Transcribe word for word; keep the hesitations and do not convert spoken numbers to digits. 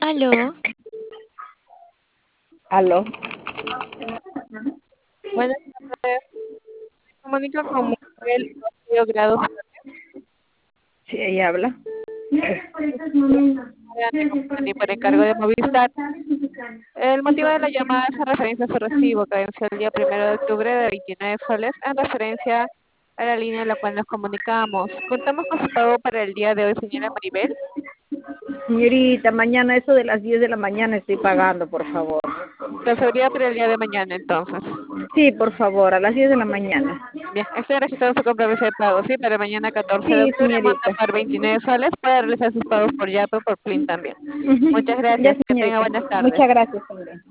Aló, Aló. Buenas tardes, comunica con Maribel Rocío Grado Sí, ella habla. de Company por encargo de Movistar. El motivo de la llamada es en referencia a su recibo que venció el día primero de octubre de veintinueve soles en referencia a la línea en la cual nos comunicamos. Contamos con su pago para el día de hoy, señora Maribel. Señorita, mañana eso de las diez de la mañana estoy pagando, por favor. La seguridad para el día de mañana, entonces. Sí, por favor, a las diez de la mañana. Bien, estoy registrando su compromiso de pago, ¿sí? Para mañana catorce de Sí, octubre, monta señorita. por veintinueve soles. Puede realizar sus pagos por Yapo, por Plin también. Ujú. Muchas Ya, gracias. Que tenga señorita. buenas tardes. Muchas gracias, también.